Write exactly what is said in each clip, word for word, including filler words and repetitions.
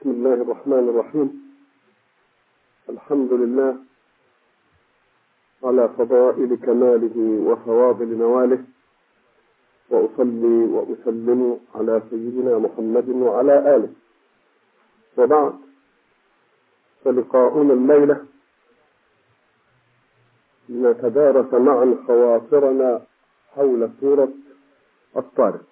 بسم الله الرحمن الرحيم. الحمد لله على فضائل كماله وفواضل نواله، وأصلي وأسلم على سيدنا محمد وعلى آله، وبعد، فلقاؤنا الليلة لنتدارس معا خواطرنا حول سورة الطارق.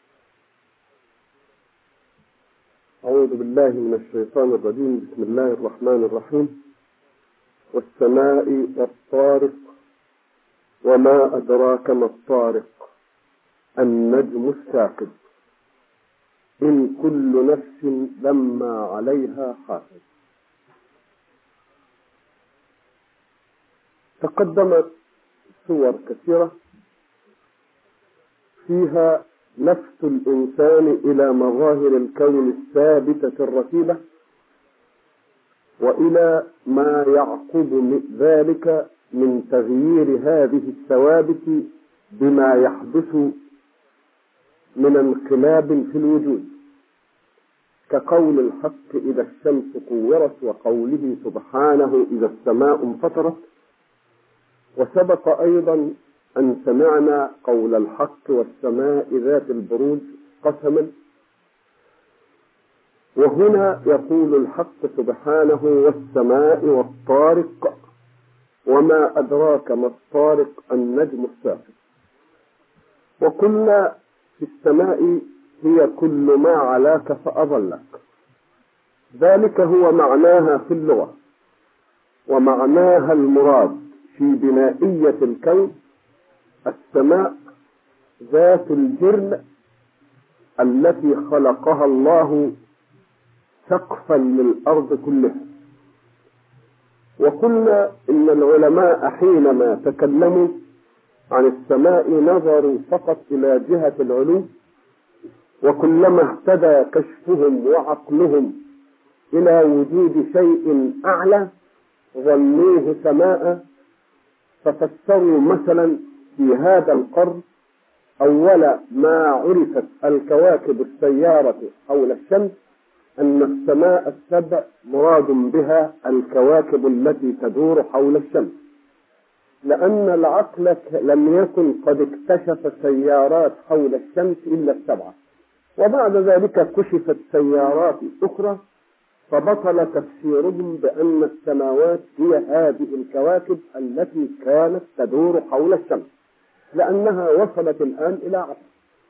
أعوذ بالله من الشيطان الرجيم. بسم الله الرحمن الرحيم. والسماء والطارق وما أدراك ما الطارق النجم الثاقب إن كل نفس لما عليها حافظ. تقدمت سور كثيرة فيها لفت الإنسان إلى مظاهر الكون الثابتة الرتيبة، وإلى ما يعقب من ذلك من تغيير هذه الثوابت بما يحدث من انقلاب في الوجود، كقول الحق إذا الشمس كورت، وقوله سبحانه إذا السماء انفطرت. وسبق أيضا أن سمعنا قول الحق والسماء ذات البروج قسما، وهنا يقول الحق سبحانه والسماء والطارق وما أدراك ما الطارق النجم الثاقب. وقلنا في السماء هي كل ما علاك فأظلك، ذلك هو معناها في اللغة، ومعناها المراد في بنائية الكون السماء ذات الجرم التي خلقها الله سقفا للأرض كلها. وقلنا إن العلماء حينما تكلموا عن السماء نظروا فقط إلى جهة العلو، وكلما اهتدى كشفهم وعقلهم إلى وجود شيء أعلى ظنوه سماء، ففسروا مثلا في هذا القرن أول ما عرفت الكواكب السيارة حول الشمس أن السماء السبع مراد بها الكواكب التي تدور حول الشمس، لأن العقل لم يكن قد اكتشف سيارات حول الشمس إلا السبعة، وبعد ذلك كشفت سيارات أخرى، فبطل تفسيرهم بأن السماوات هي هذه الكواكب التي كانت تدور حول الشمس، لأنها وصلت الآن إلى عشر.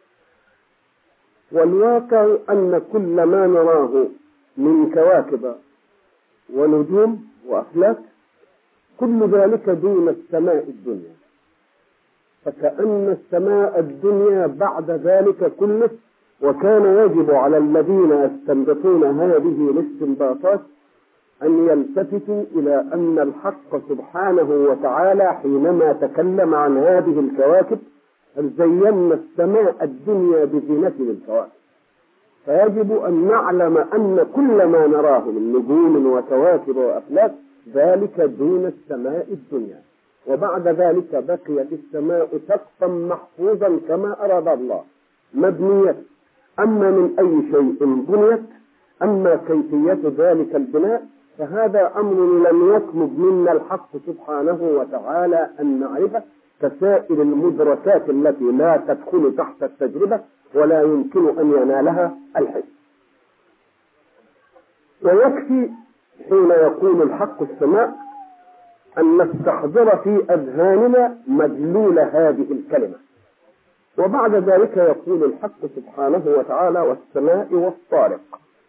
والواقع أن كل ما نراه من كواكب ونجوم وأفلاك كل ذلك دون السماء الدنيا، فكأن السماء الدنيا بعد ذلك كله. وكان يجب على الذين يستنبطون هذه الاستنباطات أن يلتفتوا إلى أن الحق سبحانه وتعالى حينما تكلم عن هذه الكواكب زينا السماء الدنيا بزينة الكواكب، فيجب أن نعلم أن كل ما نراه من نجوم وكواكب وأفلاك ذلك دون السماء الدنيا، وبعد ذلك بقيت السماء سقفا محفوظا كما أراد الله مبنية. أما من أي شيء بنيت، أما كيفية ذلك البناء فهذا أمر لم يطلب منا الحق سبحانه وتعالى أن نعرفه، كسائر المدركات التي لا تدخل تحت التجربة ولا يمكن أن ينالها الحس. ويكفي حين يقول الحق السماء أن نستحضر في أذهاننا مدلول هذه الكلمة، وبعد ذلك يقول الحق سبحانه وتعالى والسماء والطارق.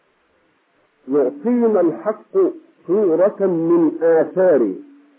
يعطينا الحق صورة من آثار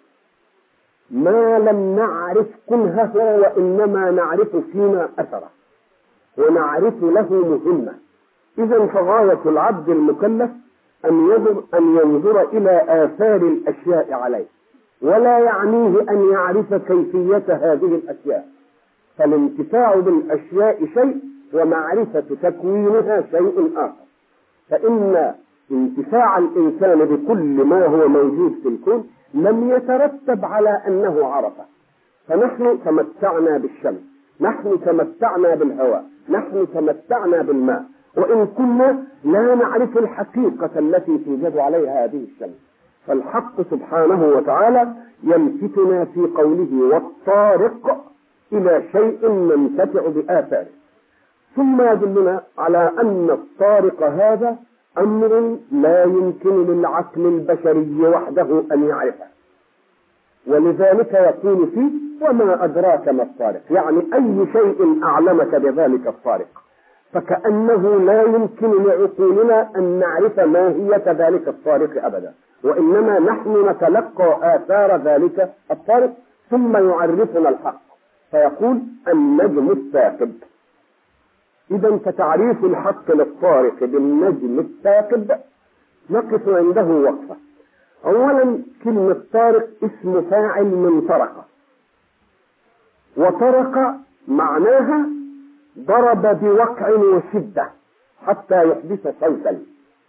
ما لم نعرف كنهه، وإنما نعرف فيما أثره ونعرف له مهمة. إذن فغاية العبد المكلف أن ينظر, أن ينظر إلى آثار الأشياء عليه، ولا يعنيه أن يعرف كيفية هذه الأشياء، فالانتفاع بالأشياء شيء ومعرفة تكوينها شيء آخر. فإن انتفاع الإنسان بكل ما هو موجود في الكون لم يترتب على أنه عرفه. فنحن تمتعنا بالشمس، نحن تمتعنا بالهواء، نحن تمتعنا بالماء، وإن كنا لا نعرف الحقيقة التي توجد عليها هذه الشمس. فالحق سبحانه وتعالى يلفتنا في قوله والطارق إلى شيء ننتفع بآثاره، ثم يدلنا على أن الطارق هذا أمر لا يمكن للعقل البشري وحده أن يعرفه، ولذلك يقول فيه وما أدراك ما الطارق، يعني أي شيء أعلمك بذلك الطارق، فكأنه لا يمكن لعقولنا أن نعرف ماهية ذلك الطارق أبدا، وإنما نحن نتلقى آثار ذلك الطارق ثم يعرفنا الحق فيقول النجم الثاقب. إذا فتعريف الحق للطارق بالنجم الثاقب نقف عنده وقفة. أولا كلمة طارق اسم فاعل من طرق، وطرق معناها ضرب بوقع وشدة حتى يحدث صوتا،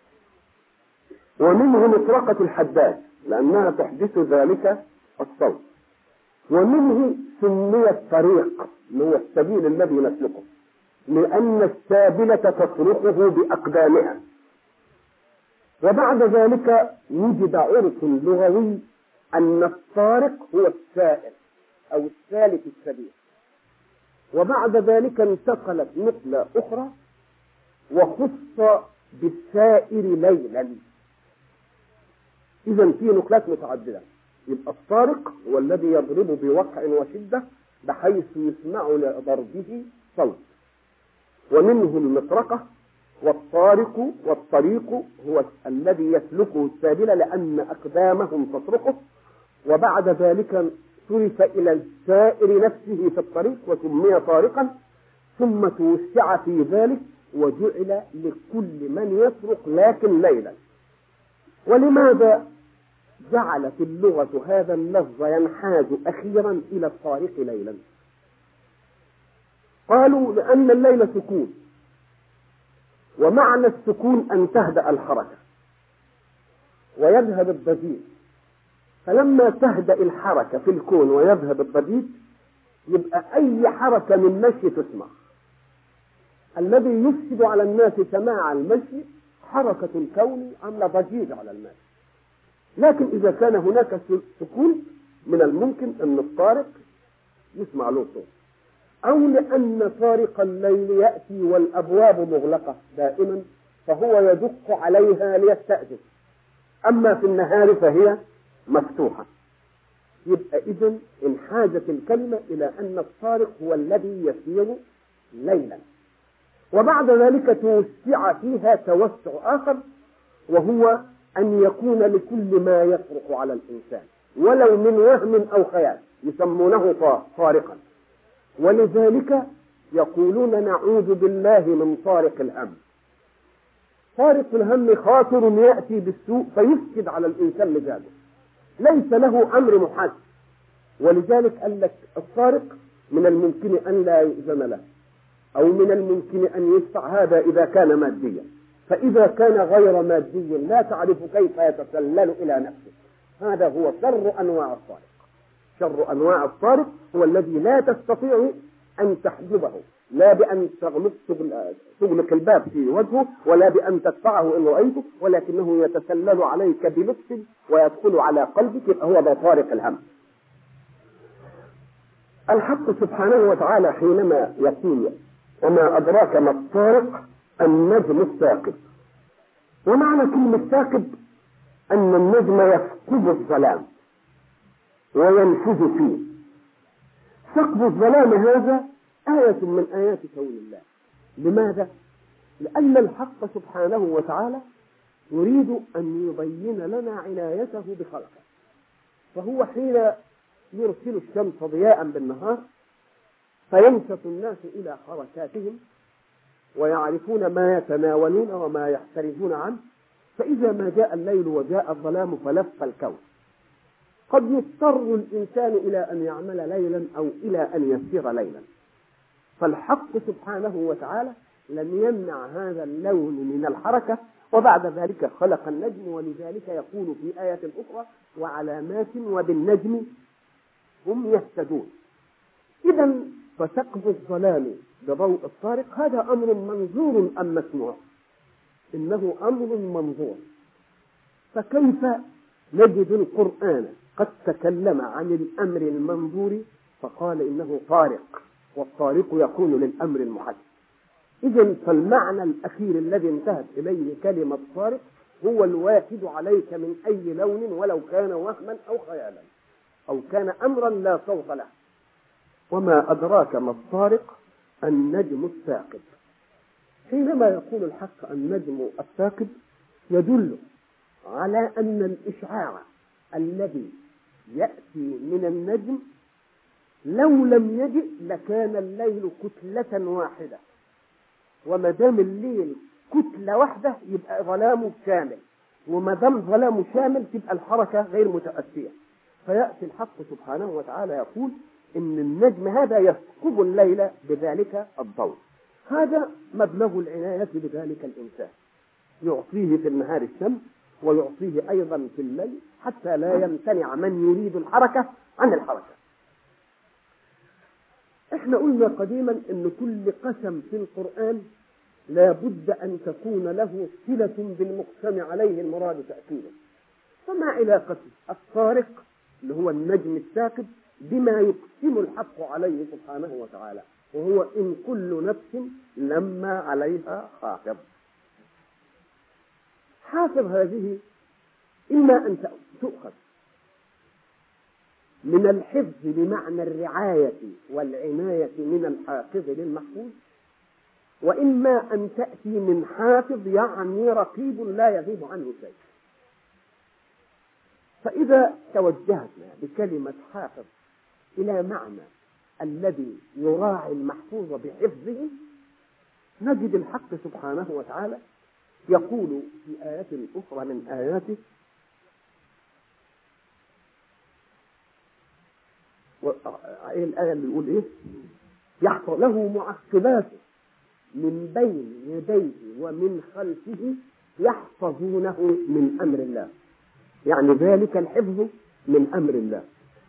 ومنه مطرقة الحداد لأنها تحدث ذلك الصوت، ومنه سمي الطريق اللي هو السبيل الذي نسلكه لأن السابلة تصرخه بأقدامها. وبعد ذلك وجد عرف لغوي أن الطارق هو السائر أو السالك السبيل، وبعد ذلك انتقلت نقلة أخرى وخص بالسائر ليلا. إذا في نقلات متعددة. يبقى الطارق هو الذي يضرب بوقع وشدة بحيث يسمع لضربه صوت، ومنه المطرقة. والطارق والطريق هو الذي يسلكه السابلة لأن أقدامهم تصرخه، وبعد ذلك صرف إلى السائر نفسه في الطريق وسمي طارقا، ثم توسع في ذلك وجعل لكل من يصرخ لكن ليلا. ولماذا جعلت اللغة هذا اللفظ ينحاز أخيرا إلى الطارق ليلا؟ قالوا لأن الليل سكون، ومعنى السكون أن تهدأ الحركة ويذهب الضجيج، فلما تهدأ الحركة في الكون ويذهب الضجيج يبقى أي حركة من مشي تسمع. الذي يفسد على الناس سماع المشي حركة الكون عاملة ضجيج على الناس، لكن إذا كان هناك سكون من الممكن أن الطارق يسمع له صوت، أو لأن طارق الليل يأتي والأبواب مغلقة دائما فهو يدق عليها ليستأذن، أما في النهار فهي مفتوحة. يبقى إذن انحازت الكلمة إلى أن الطارق هو الذي يسير ليلا. وبعد ذلك توسع فيها توسع آخر، وهو أن يكون لكل ما يطرق على الإنسان ولو من وهم أو خيال يسمونه طارقا. ولذلك يقولون نعوذ بالله من طارق الهم. طارق الهم خاطر يأتي بالسوء فيفسد على الإنسان مزاجه، ليس له أمر محدد، ولذلك قال لك الطارق من الممكن أن لا يؤذن له، أو من الممكن أن يدفع، هذا إذا كان ماديا. فإذا كان غير مادي لا تعرف كيف يتسلل إلى نفسه، هذا هو شر أنواع الطارق. شر أنواع الطارق هو الذي لا تستطيع أن تحجبه، لا بأن تغلق تغلق الباب في وجهه، ولا بأن تدفعه إن رأيته، ولكنه يتسلل عليك بلطف ويدخل على قلبك، هو ده طارق الهم. الحق سبحانه وتعالى حينما يقول وما أدراك ما الطارق النجم الثاقب، ومعنى كلمة ثاقب أن النجم يثقب الظلام وينفذ فيه. ثقب الظلام هذا آية من آيات كون الله. لماذا؟ لأن الحق سبحانه وتعالى يريد أن يبين لنا عنايته بخلقه، فهو حين يرسل الشمس ضياء بالنهار فينشط الناس إلى حركاتهم ويعرفون ما يتناولون وما يحترزون عنه، فإذا ما جاء الليل وجاء الظلام فلف الكون. قد يضطر الإنسان إلى أن يعمل ليلا أو إلى أن يسير ليلا، فالحق سبحانه وتعالى لم يمنع هذا اللون من الحركة، وبعد ذلك خلق النجم. ولذلك يقول في آية أخرى وعلامات وبالنجم هم يهتدون. إذا فثقب الظلام بضوء الطارق، هذا أمر منظور أم مسموع؟ إنه أمر منظور. فكيف نجد القرآن قد تكلم عن الأمر المنظور فقال إنه طارق، والطارق يكون للأمر المحدد؟ إذن فالمعنى الأخير الذي انتهت إليه كلمة طارق هو الواحد عليك من أي لون، ولو كان وهما أو خيالا أو كان أمرا لا صوت له. وما أدراك ما الطارق؟ النجم الثاقب. حينما يقول الحق النجم الثاقب يدل على أن الإشعاع الذي يأتي من النجم لو لم يجئ لكان الليل كتلة واحدة، وما دام الليل كتلة واحدة يبقى ظلامه شامل، وما دام ظلامه شامل تبقى الحركة غير متأتية. فيأتي الحق سبحانه وتعالى يقول إن النجم هذا يثقب الليل بذلك الضوء. هذا مبلغ العناية بذلك الإنسان، يعطيه في النهار الشمس ويعطيه أيضا في الليل حتى لا يمتنع من يريد الحركة عن الحركة. احنا قلنا قديما ان كل قسم في القرآن لا بد ان تكون له صلة بالمقسم عليه المراد تأكيدا. فما علاقة الطارق اللي هو النجم الثاقب بما يقسم الحق عليه سبحانه وتعالى، وهو إن كل نفس لما عليها حافظ؟ حافظ هذه إما أن تؤخذ من الحفظ بمعنى الرعاية والعناية من الحافظ للمحفوظ، وإما أن تأتي من حافظ يعني رقيب لا يغيب عنه شيء. فإذا توجهنا بكلمة حافظ إلى معنى الذي يراعي المحفوظ بحفظه، نجد الحق سبحانه وتعالى يقول في آيات أخرى من آياته: الآية اللي يقول إيه؟ يحفظ له معقبات من بين يديه ومن خلفه يحفظونه من أمر الله، يعني ذلك الحفظ من أمر الله.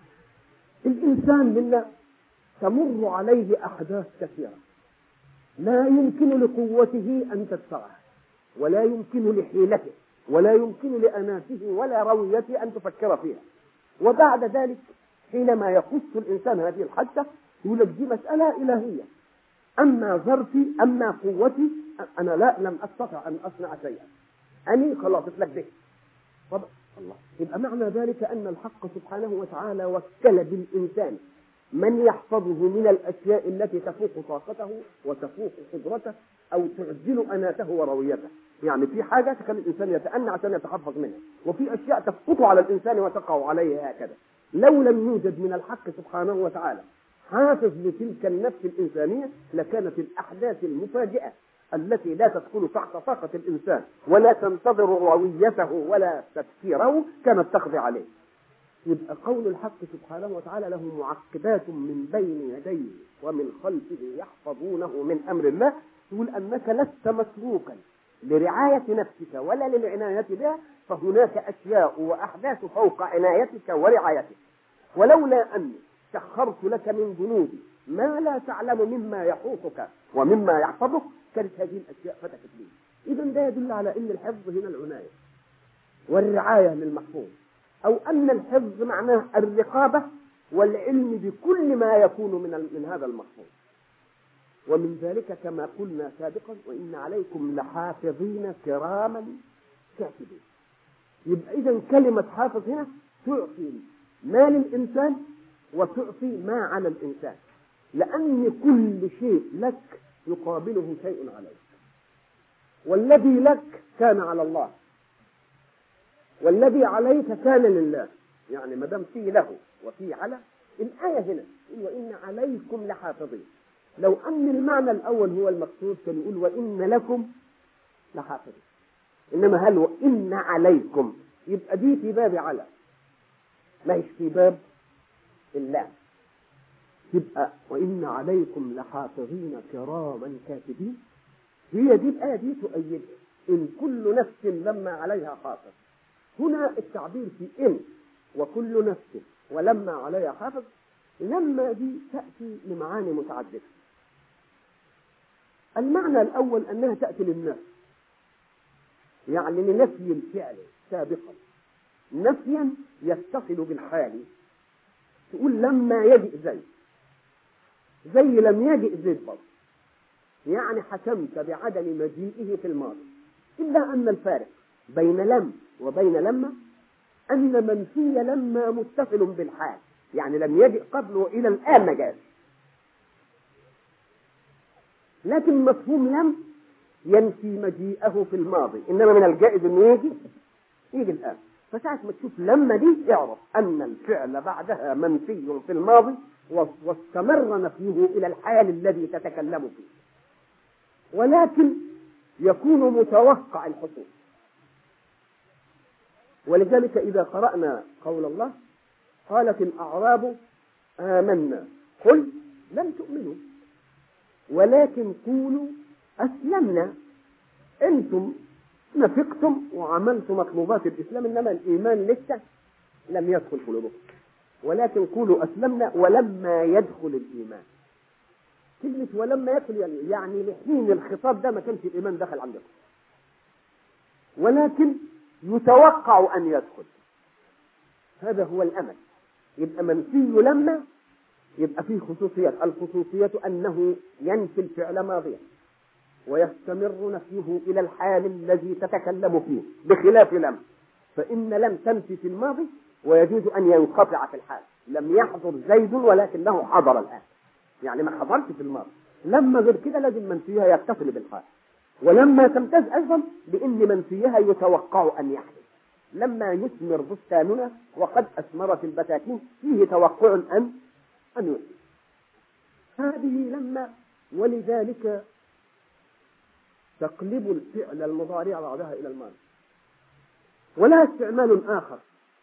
الإنسان منا تمر عليه أحداث كثيرة لا يمكن لقوته أن تدفعها، ولا يمكن لحيلته، ولا يمكن لأناته ولا رويته أن تفكر فيها. وبعد ذلك حينما يخص الإنسان هذه الحادثة يقول لك دي مسألة إلهية، أما ظرفي أما قوتي أنا لا لم أستطع أن أصنع شيئا، أني خلاص لك به. طب الله، يبقى معنى ذلك أن الحق سبحانه وتعالى وكل بالإنسان من يحفظه من الأشياء التي تفوق طاقته وتفوق قدرته أو تعجل أناته ورويته. يعني في حاجة تخلي الإنسان يتأنى عشان يتحفظ منها، وفي أشياء تسقط على الإنسان وتقع عليه هكذا. لو لم يوجد من الحق سبحانه وتعالى حافظ لتلك النفس الإنسانية لكانت الأحداث المفاجئة التي لا تدخل تحت طاقة الإنسان ولا تنتظر رويته ولا تفكيره كانت تقضي عليه. يبقى قول الحق سبحانه وتعالى له معقبات من بين يديه ومن خلفه يحفظونه من أمر الله، يقول أنك لست مسروقا لرعاية نفسك ولا للعناية بها، فهناك أشياء وأحداث فوق عنايتك ورعايتك، ولولا أني سخرت لك من جنودي ما لا تعلم مما يحوطك ومما يحفظك كانت هذه الأشياء فتكت لي. إذا ده يدل على أن الحفظ هنا العناية والرعاية للمحفوظ، أو أن الحفظ معناه الرقابة والعلم بكل ما يكون من من هذا المحفوظ. ومن ذلك كما قلنا سابقا: وإن عليكم لحافظين كراما كاتبين. يبقى إذا كلمة حافظ هنا تعطي ما للإنسان وتعطي ما على الإنسان، لأن كل شيء لك يقابله شيء عليك، والذي لك كان على الله والذي عليك كان لله. يعني ما دام فيه له وفيه على، الآية هنا وإن عليكم لحافظين. لو أن المعنى الأول هو المقصود كان يقول وإن لكم لحافظين، إنما هل وإن عليكم يبقى دي في باب على، ما هيش في باب الله. يبقى وإن عليكم لحافظين كراما كاتبين، هي دي الآية دي تؤيد إن كل نفس لما عليها حافظ. هنا التعبير في إن وكل نفس ولما عليها حافظ، لما دي تأتي لمعاني متعددة. المعنى الأول أنها تأتي للنفي، يعني لنفي الفعل سابقا، نفيا يتصل بالحال. تقول لما يجئ زيد، زي لم يجئ زيد برضه، يعني حكمت بعدم مجيئه في الماضي. إلا أن الفارق بين لم وبين لما أن منفي لما متصل بالحال، يعني لم يجئ قبله إلى الآن ما جاء. لكن مفهوم لم ينفي مجيئه في الماضي، إنما من الجائز أنه يجي يجي الآن. فساعة ما تشوف لما دي اعرف أن الفعل بعدها منفي في الماضي واستمر نفيه إلى الحال الذي تتكلم فيه، ولكن يكون متوقع الحصول. ولذلك إذا قرأنا قول الله قالت الأعراب آمنا قل لم تؤمنوا ولكن قولوا أسلمنا. أنتم نفقتم وعملتم مطلوبات الإسلام، إنما الإيمان لسه لم يدخل قلوبكم، ولكن قولوا أسلمنا ولما يدخل الإيمان. كلمة ولما يدخل يعني لحين الخطاب ده ما كانش الإيمان دخل عندكم، ولكن يتوقع أن يدخل. هذا هو الأمل. يبقى منفي لما يبقى فيه خصوصيات. الخصوصية أنه ينفي الفعل ماضيا ويستمر نفيه إلى الحال الذي تتكلم فيه، بخلاف لم، فإن لم تنفي في الماضي ويجوز أن ينقطع في الحال. لم يحضر زيد ولكنه حضر الآن، يعني ما حضرش في الماضي. لما غير كده لازم منفيها يتصل بالحال. ولما تمتاز أيضا بأن منفيها يتوقع أن يحدث. لما يثمر بستاننا وقد أثمرت البساتين فيه توقع أن أن يحدث. هذه لما، ولذلك تقلب الفعل المضارع بعدها إلى الماضي. ولا استعمال آخر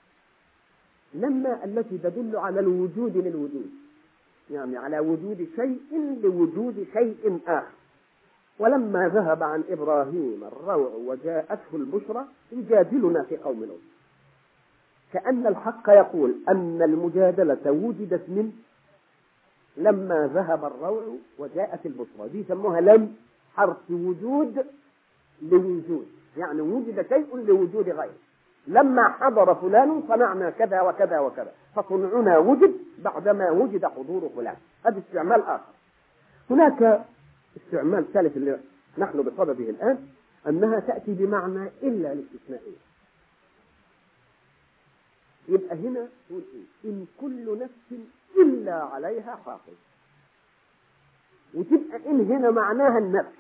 لما التي تدل على الوجود للوجود، يعني على وجود شيء لوجود شيء آخر. ولما ذهب عن إبراهيم الروع وجاءته البشرى يجادلنا في قوم لوط، كأن الحق يقول أن المجادلة وجدت من لما ذهب الروع وجاءت البشرى. دي سموها لم حرف وجود لوجود، يعني وجد شيء لوجود غيره. لما حضر فلان صنعنا كذا وكذا وكذا، فصنعنا وجد بعدما وجد حضور فلان. هذا استعمال آخر. هناك استعمال ثالث اللي نحن بصدده الآن، أنها تأتي بمعنى إلا الاستثنائية. يبقى هنا تقول إيه؟ إن كل نفس إلا عليها حافظ. وتبقى إن هنا معناها النفس،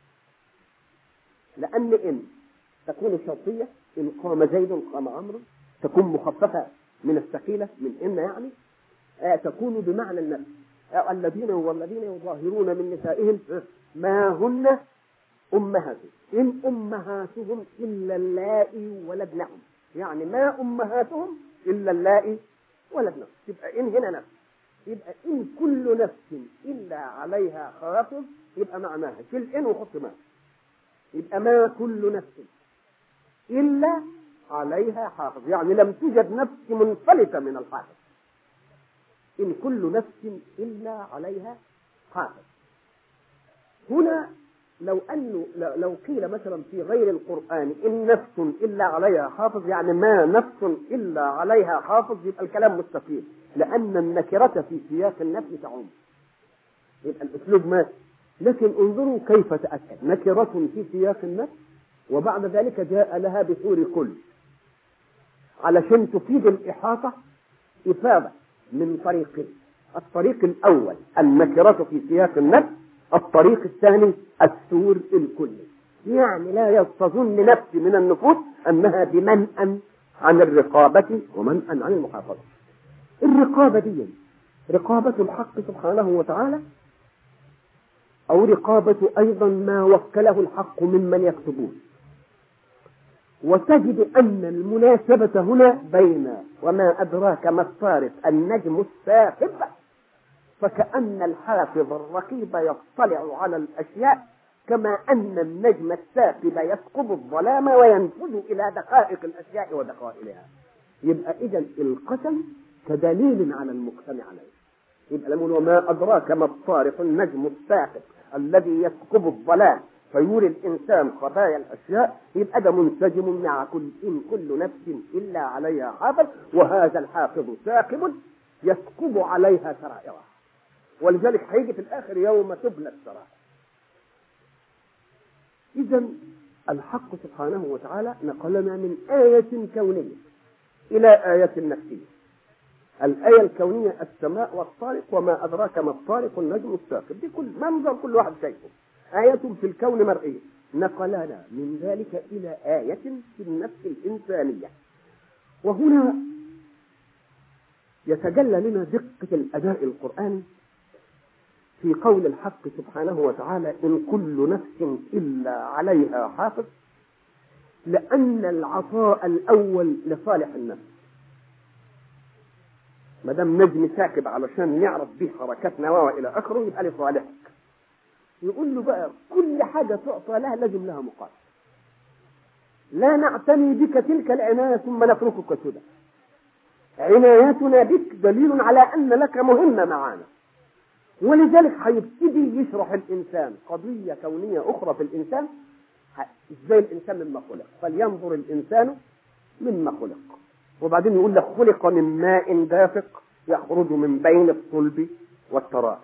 لأن إن تكون شرطية، إن قام زيد قام عمرو، تكون مخففة من الثقيلة من إن، يعني آه تكون بمعنى النفس. آه الذين والذين يظاهرون من نسائهم ما هن أمهاتهم إن أمهاتهم إلا اللائي ولدنهم، يعني ما أمهاتهم إلا اللائي ولدنهم. يبقى إن هنا نفس. يبقى إن كل نفس إلا عليها حافظ، يبقى معناها شيل إن وحط ما. يبقى ما كل نفس إلا عليها حافظ، يعني لم توجد نفس منفلتة من الحافظ. إن كل نفس إلا عليها حافظ. هنا لو أنه لو قيل مثلا في غير القرآن إن نفس إلا عليها حافظ، يعني ما نفس إلا عليها حافظ، يبقى الكلام مستقيم، لأن النكرة في سياق النفي تعم، يبقى الأسلوب ماشي. لكن انظروا كيف تأكد نكرة في سياق النفي وبعد ذلك جاء لها بصور كل، علشان تفيد الإحاطة إفادة من طريقين. الطريق الأول النكرة في سياق النفي، الطريق الثاني السور الكلي، يعني لا يستظن نفس من النفوس أنها بمنأ عن الرقابة ومنأ عن المحافظة. الرقابة دي رقابة الحق سبحانه وتعالى، أو رقابة أيضا ما وكله الحق ممن يكتبون. وتجد أن المناسبة هنا بين وما أدراك ما الطارق النجم الثاقب، فكأن الحافظ الرقيب يطلع على الأشياء كما أن النجم الثاقب يثقب الظلام وينفذ إلى دقائق الأشياء ودقائقها. يبقى إذن القسم كدليل على المقسم عليه، يبقى لما وما أدراك ما الطارق النجم الثاقب الذي يثقب الظلام فيوري الإنسان خبايا الأشياء، يبقى ده منسجم مع كل إن كل نفس إلا عليها حافظ، وهذا الحافظ ثاقب يثقب عليها سرائرها. ولذلك هيجي في الآخر يوم تبلى السرائر. إذا الحق سبحانه وتعالى نقلنا من آية كونية إلى آية نفسية. الآية الكونية السماء والطارق، وما أدراك ما الطارق النجم الثاقب، دي كل منظر كل واحد شايفه، آية في الكون مرئية. نقلنا من ذلك إلى آية في النفس الإنسانية. وهنا يتجلى لنا دقة الأداء القرآني في قول الحق سبحانه وتعالى إن كل نفس إلا عليها حافظ، لأن العطاء الأول لصالح النفس. ما دام نجم ساكب علشان نعرف به حركات نواة إلى آخره يبقى لصالحك. يقول له بقى كل حاجة تعطى لها لازم لها مقابل. لا نعتني بك تلك العناية ثم نتركك سدى. عنايتنا بك دليل على أن لك مهمة معانا. ولذلك هيبتدي يشرح الإنسان قضية كونية أخرى في الإنسان، إزاي الإنسان مما خلق، فلينظر الإنسان مما خلق. وبعدين يقول لك خلق من ماء دافق يخرج من بين الصلب والترائب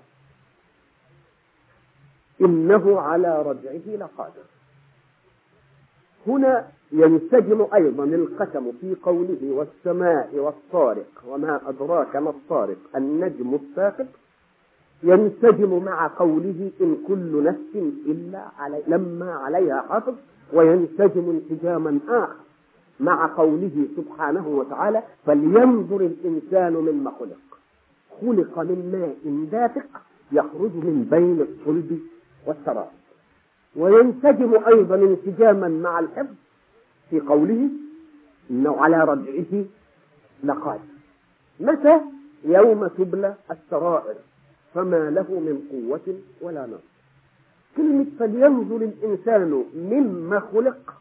إنه على رجعه لقادر. هنا ينسجم أيضا القسم في قوله والسماء والطارق وما أدراك ما الطارق النجم الثاقب، ينسجم مع قوله إن كل نفس إلا علي لما عليها حافظ، وينسجم انسجاما آخر مع قوله سبحانه وتعالى فلينظر الإنسان مما خلق، خلق من ماء دافق يخرج من بين الصلب والترائب. وينسجم أيضا انسجاما مع الحفظ في قوله إنه على رجعه لقادر. متى؟ يوم تبلى السرائر فما له من قوة ولا نصر. كلمة فلينظر الإنسان مما خلق،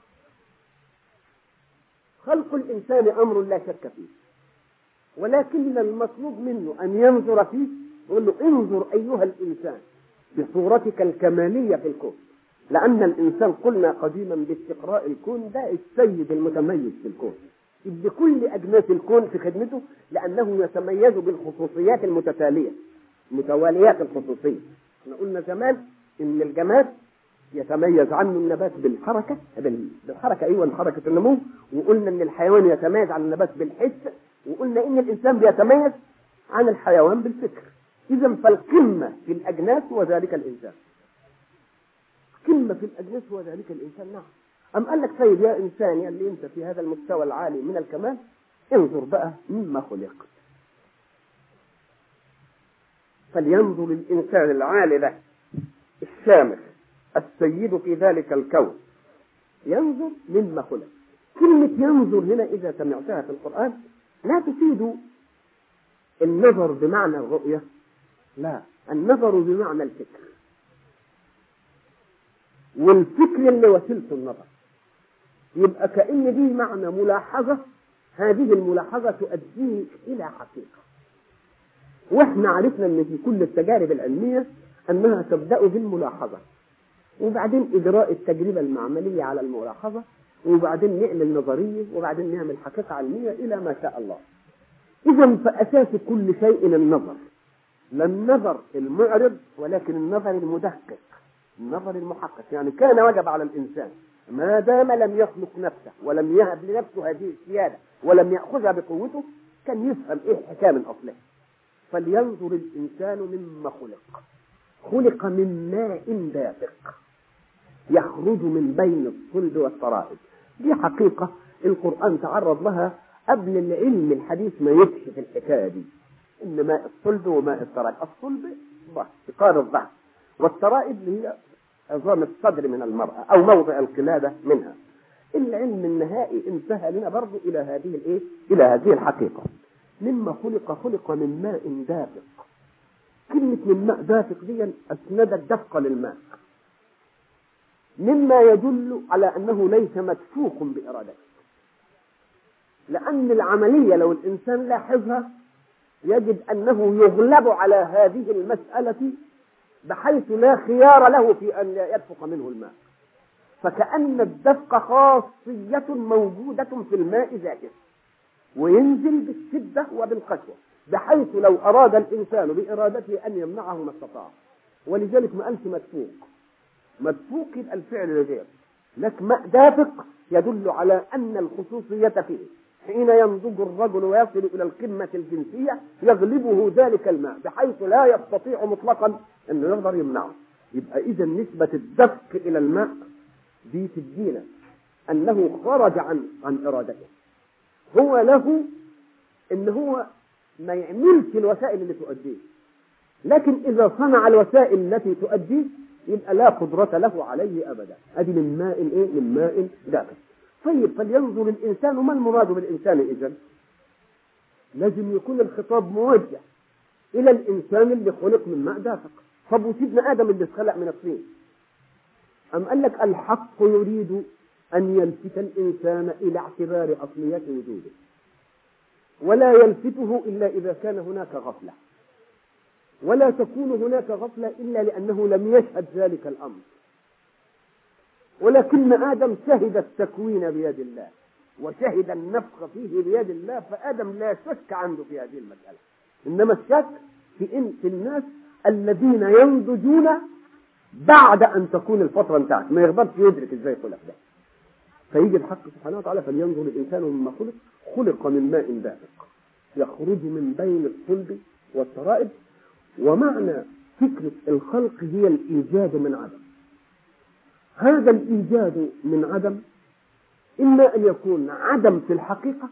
خلق الإنسان أمر لا شك فيه، ولكن المطلوب منه أن ينظر فيه، يقول له انظر أيها الإنسان بصورتك الكمالية في الكون، لأن الإنسان قلنا قديما باستقراء الكون ده السيد المتميز في الكون، بكل أجناس الكون في خدمته، لأنه يتميز بالخصوصيات المتتالية متواليات الخصوصية. احنا قلنا زمان إن الجماد يتميز عنه النبات بالحركة بالحركة أيوة حركة النمو، وقلنا إن الحيوان يتميز عن النبات بالحس، وقلنا إن الإنسان بيتميز عن الحيوان بالفكر. إذا فالقمة في الأجناس وذلك الإنسان، قمة في الأجناس وذلك الإنسان. نعم. أم قال لك طيب يا إنسان يا اللي أنت في هذا المستوى العالي من الكمال، انظر بقى مما خلق. فلينظر الإنسان العالي ده الشامخ السيد في ذلك الكون، ينظر مما خلق. كلمة ينظر هنا إذا سمعتها في القرآن لا تفيد النظر بمعنى الرؤية، لا، النظر بمعنى الفكر، والفكر اللي وسيلته النظر. يبقى كأن دي معنى ملاحظة، هذه الملاحظة تؤديه إلى حقيقة. واحنا عرفنا ان في كل التجارب العلمية انها تبدأ بالملاحظة، وبعدين اجراء التجربة المعملية على الملاحظة، وبعدين نعمل نظرية، وبعدين نعمل حقيقة علمية الى ما شاء الله. اذا فاساس كل شيء النظر، لا النظر المعرض ولكن النظر المدقق، النظر المحقق. يعني كان وجب على الانسان ما دام لم يخلق نفسه ولم يهب لنفسه هذه السيادة ولم يأخذها بقوته، كان يفهم ايه الحكاية من اصلها. فلينظر الإنسان مما خلق، خلق من ماء دافق يخرج من بين الصلب والترائب. دي حقيقة القرآن تعرض لها قبل العلم الحديث ما يكشف الحكاية دي، إن ماء الصلب وماء الترائب. الصلب إقار الضعف، والترائب اللي هي عظام الصدر من المرأة أو موضع القلادة منها. العلم النهائي انتهى لنا برضو إلى هذه الإيه؟ إلى هذه الحقيقة. مما خلق، خلق من ماء دافق. كلمة من ماء دافق دي أسندت دفق للماء، مما يدل على أنه ليس مدفوق بإرادته، لأن العملية لو الإنسان لاحظها يجد أنه يغلب على هذه المسألة بحيث لا خيار له في أن يدفق منه الماء، فكأن الدفق خاصية موجودة في الماء ذاته، وينزل بالشدة وبالقسوة بحيث لو أراد الإنسان بإرادته أن يمنعه ما استطاع. ولذلك ما قالش مدفوق، مدفوق يبقى الفعل غير، لكن ماء دافق يدل على أن الخصوصية فيه. حين ينضج الرجل ويصل إلى القمة الجنسية يغلبه ذلك الماء بحيث لا يستطيع مطلقا أنه يقدر يمنعه. يبقى إذا نسبة الدفق إلى الماء دي تدينا أنه خرج عن عن إرادته، هو له إن هو ما يعملش الوسائل اللي تؤديه، لكن إذا صنع الوسائل التي تؤديه يبقى لا قدرة له عليه أبدا. أدي من ماء إيه؟ من ماء دافق. طيب فلينظر الإنسان، ما المراد بالإنسان إذن؟ لازم يكون الخطاب موجه إلى الإنسان اللي خلق من ماء دافق. طب وسيدنا آدم اللي اتخلق من الطين، أم قال لك الحق يريد أن يلفت الإنسان إلى اعتبار أصلية وجوده، ولا يلفته إلا إذا كان هناك غفلة، ولا تكون هناك غفلة إلا لأنه لم يشهد ذلك الأمر. ولكن آدم شهد التكوين بيد الله وشهد النفخ فيه بيد الله، فآدم لا شك عنده في هذه المسألة. إنما الشك في, إن في الناس الذين ينضجون بعد أن تكون الفترة انتهت، ما يقدرش يدرك إزاي خلق ده. فيجي الحق سبحانه وتعالى فلينظر الإنسان مما خلق، خلق من ماء دافق يخرج من بين الصلب والترائب. ومعنى فكرة الخلق هي الإيجاد من عدم. هذا الإيجاد من عدم إما أن يكون عدم في الحقيقة،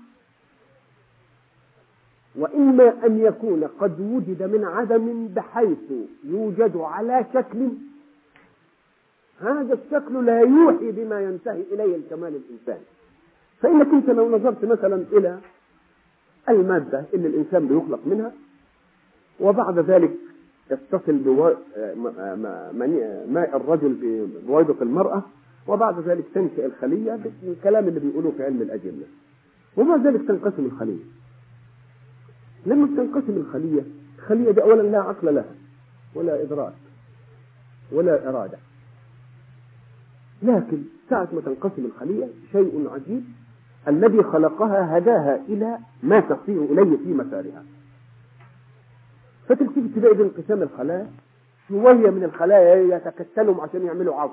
وإما أن يكون قد وجد من عدم بحيث يوجد على شكل، هذا الشكل لا يوحي بما ينتهي إليه الكمال الإنساني. فإنك أنت لو نظرت مثلا إلى المادة اللي الإنسان بيخلق منها، وبعد ذلك يتصل بماء الرجل ببويضة المرأة، وبعد ذلك تنشئ الخلية بالكلام اللي بيقولوه في علم الأجنة، وبعد ذلك تنقسم الخلية. لما تنقسم الخلية، الخلية دي أولا لا عقل لها ولا إدراك ولا إرادة، لكن ساعة ما تنقسم الخلية شيء عجيب، الذي خلقها هداها إلى ما تصير إليه في مسارها. فتلتفت تلاقي بانقسام الخلايا شوية من الخلايا يتكتلهم عشان يعملوا عظم،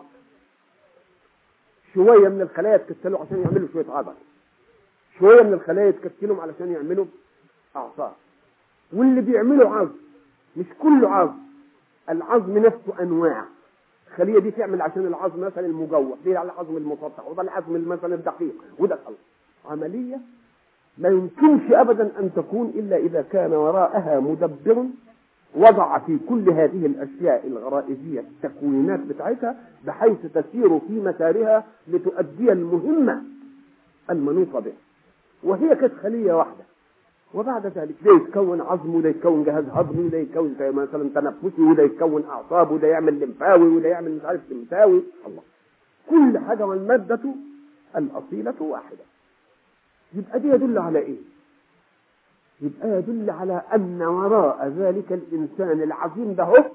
شوية من الخلايا يتكتلوا عشان يعملوا شوية عضل، شوية من الخلايا يتكتلهم علشان يعملوا أعصاب. واللي بيعملوا عظم مش كله عظم، العظم نفسه أنواع. الخلية دي تعمل عشان العظم مثلا المجوف، دي على العظم المسطح، وده العظم مثلا الدقيق، وده الخلق. عملية لا يمكنش أبدا أن تكون إلا إذا كان وراءها مدبر وضع في كل هذه الأشياء الغرائزية التكوينات بتاعتها بحيث تسير في مسارها لتؤدي المهمة المنوطة به. وهي كانت خلية واحدة، وبعد ذلك ده يتكون عظم، وده يتكون جهاز هضمي، وده يتكون مثلا تنفسي، وده يتكون أعصاب، وده يعمل لمفاوي، وده يعمل مش عارف تمثاوي. الله، كل حاجة والمادة الأصيلة واحدة. يبقى دي يدل على إيه؟ يبقى يدل على أن وراء ذلك الإنسان العظيم ده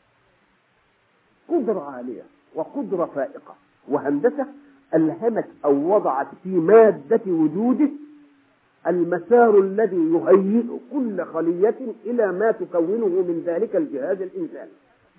قدرة عالية وقدرة فائقة وهندسة ألهمت أو وضعت في مادة وجوده المسار الذي يهيئ كل خلية إلى ما تكونه من ذلك الجهاز الإنساني.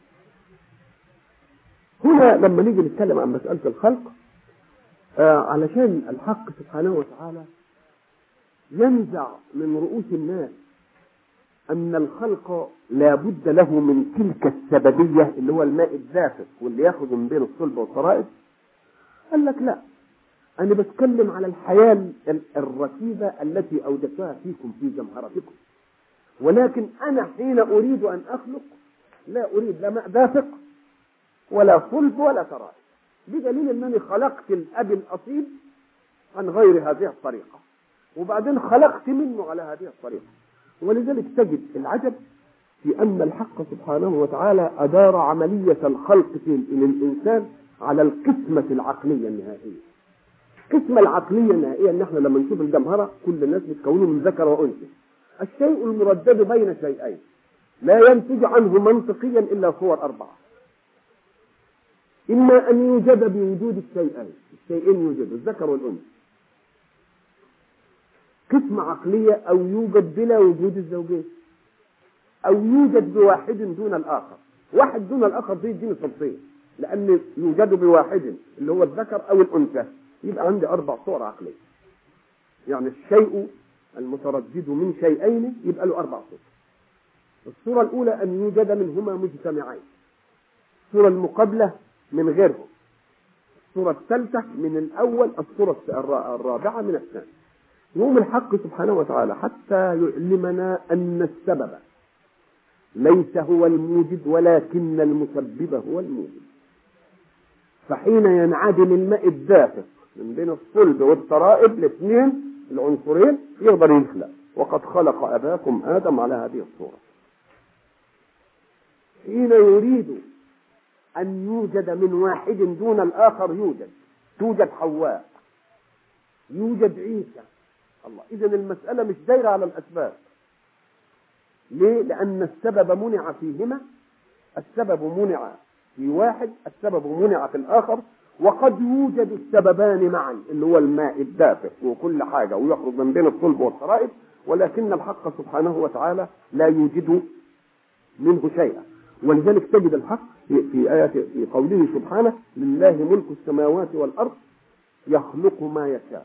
هنا لما نيجي نتكلم عن مسألة الخلق، آه علشان الحق سبحانه وتعالى ينزع من رؤوس الناس أن الخلق لا بد له من تلك السببية اللي هو الماء الدافق واللي ياخذ من بين الصلب والترائب، قال لك لا، أنا بتكلم على الحياة الركيبة التي أوجدتها فيكم في جمهرتكم، ولكن أنا حين أريد أن أخلق لا أريد لا ماء دافق ولا صلب ولا ترائب، بدليل أنني خلقت الأب الأصيل عن غير هذه الطريقة، وبعدين خلقت منه على هذه الطريقة. ولذلك تجد العجب في أن الحق سبحانه وتعالى أدار عملية الخلق للإنسان على القسمة العقلية النهائية. القسمة العقلية النهائية أن احنا لما نشوف الجمهرة كل الناس بتكونه من ذكر وأنثى، الشيء المردد بين شيئين لا ينتج عنه منطقيا إلا صور أربعة. إما أن يوجد بوجود الشيئين، الشيئين يوجد الذكر والأنثى، قسمة عقلية، أو يوجد بلا وجود الزوجين، أو يوجد بواحد دون الآخر. واحد دون الآخر دي يديني صورتين، لأن يوجد بواحد اللي هو الذكر أو الأنثى، يبقى عندي أربع صور عقلية. يعني الشيء المتردد من شيئين يبقى له أربع صور. الصورة الأولى أن يوجد منهما مجتمعين، الصورة المقابلة من غيرهم، الصورة الثالثة من الأول، الصورة الرابعة من الثاني. يوم الحق سبحانه وتعالى حتى يعلمنا أن السبب ليس هو الموجد ولكن المسبب هو الموجد. فحين ينعدم الماء الدافق من بين الصلب والترائب الاثنين العنصرين يقدر يخلق، وقد خلق أباكم آدم على هذه الصورة. حين يريد أن يوجد من واحد دون الآخر يوجد، توجد حواء، يوجد عيسى، الله. إذن المسألة مش دايرة على الأسباب. ليه؟ لأن السبب منع فيهما، السبب منع في واحد، السبب منع في الآخر، وقد يوجد السببان معا اللي هو الماء الدافق وكل حاجة ويخرج من بين الصلب والترائب، ولكن الحق سبحانه وتعالى لا يوجد منه شيئا. ولذلك تجد الحق في آية في قوله سبحانه: لله ملك السماوات والأرض يخلق ما يشاء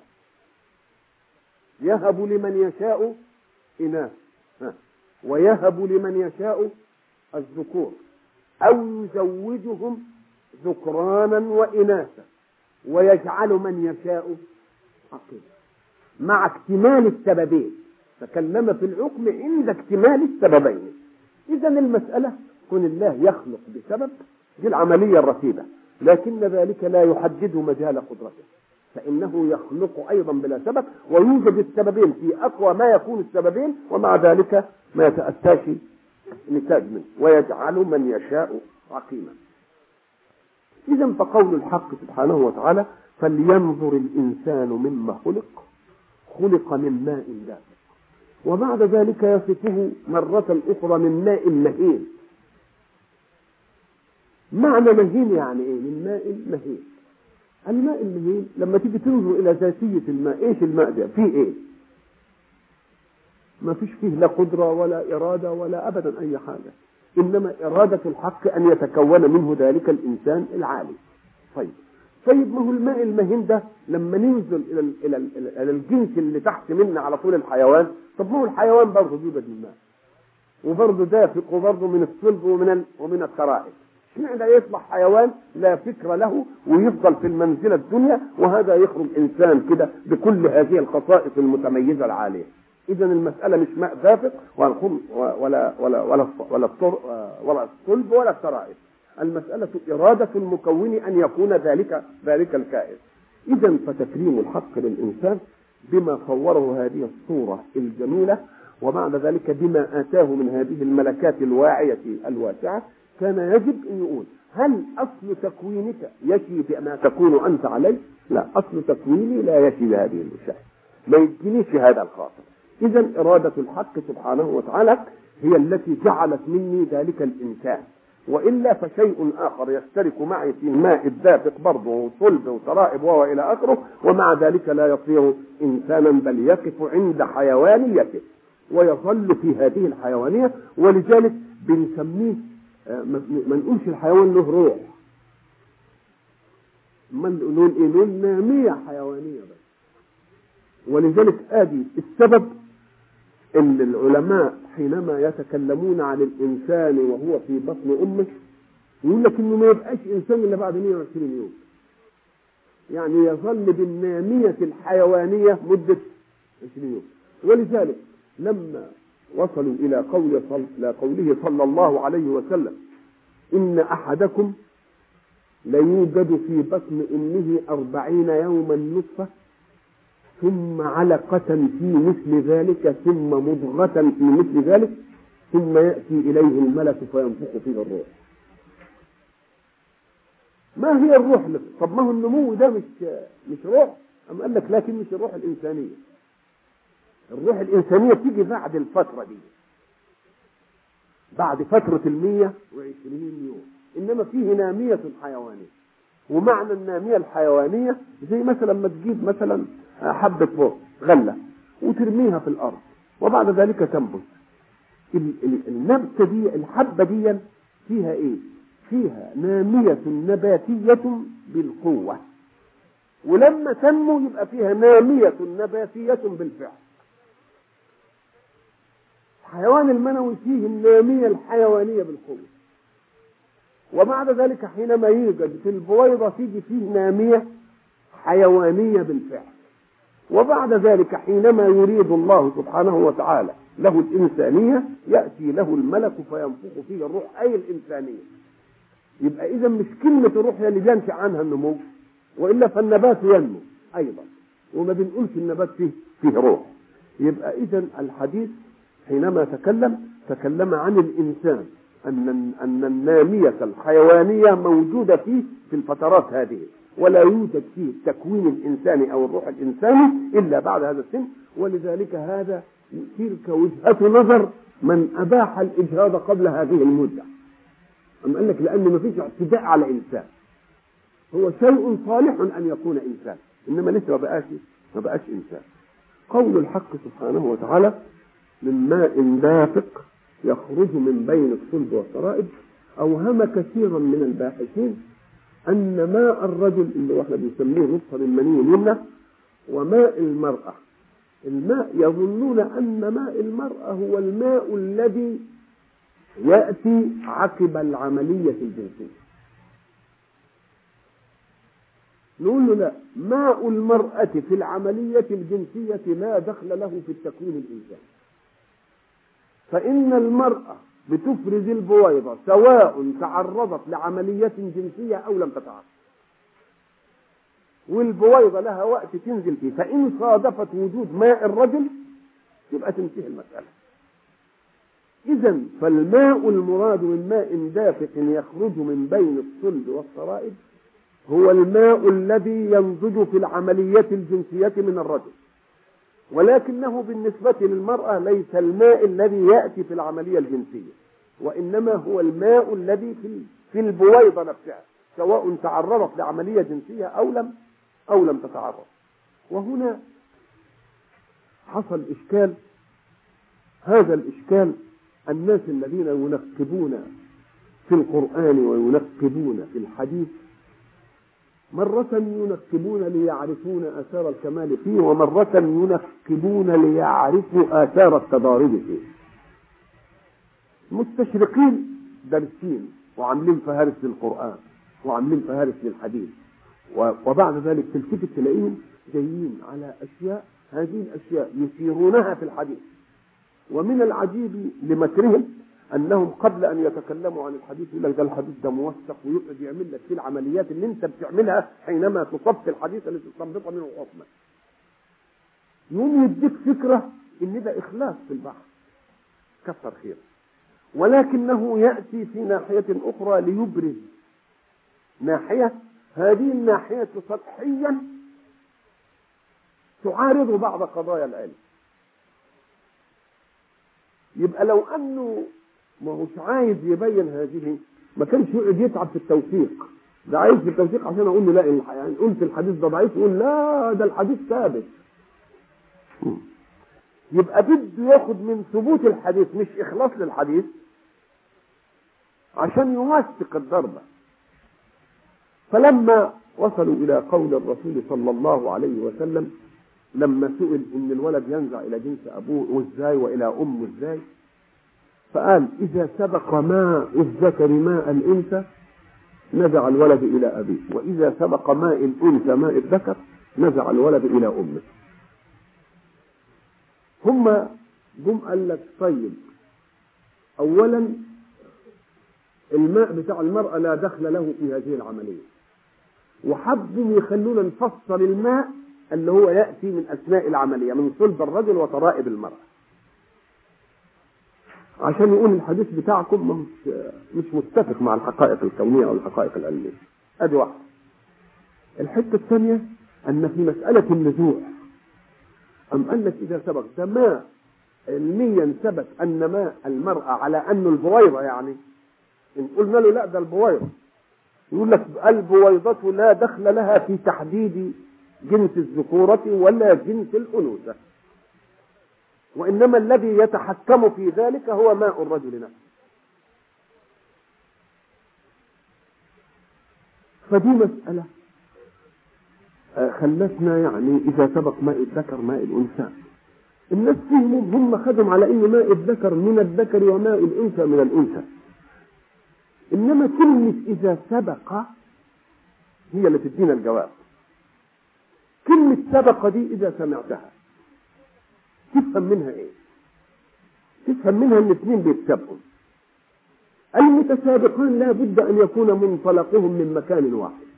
يهب لمن يشاء إناث ويهب لمن يشاء الذكور أو يزوجهم ذكرانا وإناثا ويجعل من يشاء عقيما، مع اكتمال السببين. تكلم في الحكم عند اكتمال السببين. إذا المسألة كون الله يخلق بسبب دي العملية الرتيبة، لكن ذلك لا يحدد مجال قدرته، فإنه يخلق أيضا بلا سبب، ويوجد السببين في أقوى ما يكون السببين، ومع ذلك ما يتأتاش نتاج منه، ويجعل من يشاء عقيما. إذا فقول الحق سبحانه وتعالى: فلينظر الإنسان مما خلق، خلق من ماء دافق. وبعد ذلك يصفه مرة أخرى من ماء مهين. معنى مهين يعني إيه؟ من ماء مهين. الماء المهين لما تيجي تنظر إلى ذاتية الماء، إيش الماء ده؟ فيه إيه؟ ما فيش فيه لا قدرة ولا إرادة ولا أبدا أي حاجة، إنما إرادة الحق أن يتكون منه ذلك الإنسان العالي. طيب طيب ما هو الماء المهين ده لما ننزل إلى إلى إلى الجنس اللي تحت منا على طول الحيوان، طب ما هو الحيوان برضه يوجد من الماء، وبرضه دافق، وبرضه من الصلب ومن ومن الترائب. اشمعنى يصبح حيوان لا فكر له ويفضل في المنزلة الدنيا، وهذا يخرج إنسان كده بكل هذه الخصائص المتميزة العالية؟ إذا المسألة مش ماء دافق ولا ولا ولا ولا ولا ولا الصلب ولا الترائب. المسألة إرادة المكون أن يكون ذلك ذلك الكائن. إذا فتكريم الحق للإنسان بما صوره هذه الصورة الجميلة، وبعد ذلك بما آتاه من هذه الملكات الواعية الواسعة، كان يجب أن يقول: هل أصل تكوينك يشي بما تكون أنت عليه؟ لا، أصل تكويني لا يشي بهذه الأشياء، ما يجينيش هذا الخاطر. إذا إرادة الحق سبحانه وتعالى هي التي جعلت مني ذلك الإنسان، وإلا فشيء آخر يشترك معي في الماء الدافق برضه وصلب وترائب وإلى آخره، ومع ذلك لا يصير إنسانا، بل يقف عند حيوانيته ويظل في هذه الحيوانية. ولذلك بنسميه ما نقولش الحيوان له روح، ما نقول ايه؟ نقول نامية حيوانية بس. ولذلك ادي السبب ان العلماء حينما يتكلمون عن الانسان وهو في بطن امه يقول لك انه ما يبقاش انسان الا بعد مئة وعشرين يوم، يعني يظل بالنامية الحيوانية مدة عشرين يوم. ولذلك لما وصلوا إلى قول صل... إلى قوله صلى الله عليه وسلم: إن أحدكم ليوجد في بطن أمه أربعين يوما نطفة ثم علقة في مثل ذلك ثم مضغة في مثل ذلك ثم يأتي إليه الملك فينفخ فيه الروح. ما هي الروح؟ طب ما هو النمو ده مش مش روح؟ أم قال لك لكن مش الروح الإنسانية. الروح الإنسانية تيجي بعد الفترة دي، بعد فترة المية وعشرين يوم. إنما فيه نامية حيوانية. ومعنى النامية الحيوانية زي مثلا ما تجيب مثلا حبة فوق غلة وترميها في الأرض وبعد ذلك تنبت. النبتة دي الحبة دي فيها إيه؟ فيها نامية نباتية بالقوة، ولما تنمو يبقى فيها نامية نباتية بالفعل. الحيوان المنوي فيه النامية الحيوانية بالقوة، وبعد ذلك حينما يوجد في البويضة تيجي فيه نامية حيوانية بالفعل. وبعد ذلك حينما يريد الله سبحانه وتعالى له الإنسانية يأتي له الملك فينفخ فيه الروح أي الإنسانية. يبقى إذا مش كلمة الروح اللي بينشأ عنها النمو، وإلا فالنبات ينمو أيضا، وما بنقولش النبات فيه فيه روح. يبقى إذا الحديث حينما تكلم تكلم عن الإنسان أن أن النامية الحيوانية موجودة فيه في الفترات هذه، ولا يوجد فيه التكوين الإنساني أو الروح الإنساني إلا بعد هذا السن. ولذلك هذا تلك وجهة نظر من أباح الإجهاض قبل هذه المدة. أما قال لك لأنه ما فيش اعتداء على إنسان، هو شيء صالح أن يكون إنسان، إنما لسه ما بقاش ما بقاش إنسان. قول الحق سبحانه وتعالى من ماء دافق يخرج من بين الصلب والترائب أوهم كثيرا من الباحثين أن ماء الرجل اللي احنا بنسميه نطفة من مني اليمنى وماء المرأة، الماء يظنون أن ماء المرأة هو الماء الذي يأتي عقب العملية الجنسية. نقول له لا، ماء المرأة في العملية الجنسية لا دخل له في التكوين الإنساني. فإن المرأة بتفرز البويضة سواء تعرضت لعملية جنسية أو لم تتعرض، والبويضة لها وقت تنزل فيه، فإن صادفت وجود ماء الرجل يبقى تنتهي المسألة. إذا فالماء المراد من ماء دافق يخرج من بين الصلب والترائب هو الماء الذي ينضج في العملية الجنسية من الرجل، ولكنه بالنسبة للمرأة ليس الماء الذي يأتي في العملية الجنسية، وإنما هو الماء الذي في في البويضة نفسها سواء تعرضت لعملية جنسية أو لم أو لم تتعرض. وهنا حصل إشكال. هذا الإشكال الناس الذين ينقبون في القرآن وينقبون في الحديث مرة ينقبون ليعرفون آثار الكمال فيه، ومرة ينقبون ليعرفوا آثار التضارب فيه. مستشرقين دارسين وعاملين فهارس للقرآن وعاملين فهارس للحديث، وبعد ذلك تلتفت تلاقيهم جايين على أشياء، هذه الأشياء يثيرونها في الحديث. ومن العجيب لمكرهم أنهم قبل أن يتكلموا عن الحديث يقول لك ده الحديث ده موثق، ويقعد يعمل لك في العمليات اللي أنت بتعملها حينما تصف الحديث اللي تستنبط منه حكما. يوم يديك فكرة إن ده إخلاص في البحث، كثر خير، ولكنه يأتي في ناحية أخرى ليبرز ناحية، هذه الناحية سطحيا تعارض بعض قضايا العلم. يبقى لو أنه ما هوش عايز يبين هذه ما كانش يقعد يتعب في التوثيق، ده عايز في التوثيق عشان أقول له لا يعني قلت الحديث ده ضعيف، يقول لا ده الحديث ثابت. يبقى بده ياخد من ثبوت الحديث مش إخلاص للحديث عشان يوثق الضربة. فلما وصلوا إلى قول الرسول صلى الله عليه وسلم لما سئل إن الولد ينزع إلى جنس أبوه وإزاي وإلى أمه إزاي، فقال إذا سبق ماء الذكر ماء الأنثى نزع الولد إلى أبيه، وإذا سبق ماء الأنثى ماء الذكر نزع الولد إلى أمه. هم جم قال لك طيب أولا الماء بتاع المرأة لا دخل له في هذه العملية، وحبوا يخلونا نفسر الماء اللي هو يأتي من أثناء العملية من صلب الرجل وترائب المرأة، عشان يقول الحديث بتاعكم مش مش متفق مع الحقائق الكونية أو الحقائق العلمية. أدي واحدة. الحتة الثانية أن في مسألة النزوع أم قال لك إذا سبق ده ما علميا ثبت أن ماء المرأة على أنه البويضة، يعني إن قلنا له لا ده البويضة يقول لك البويضة لا دخل لها في تحديد جنس الذكورة ولا جنس الأنوثة، وإنما الذي يتحكم في ذلك هو ماء الرجل نفسه. فدي مسألة خلتنا يعني إذا سبق ماء الذكر ماء الأنثى، الناس فيهم هم خدم على إن ماء الذكر من الذكر وماء الأنثى من الأنثى، إنما كلمة إذا سبق هي اللي تدينا الجواب. كلمة سبق دي إذا سمعتها تفهم منها إيه؟ تفهم منها إن الاثنين بيتسابقوا. المتسابقان لا بد أن يكون منطلقهم من مكان واحد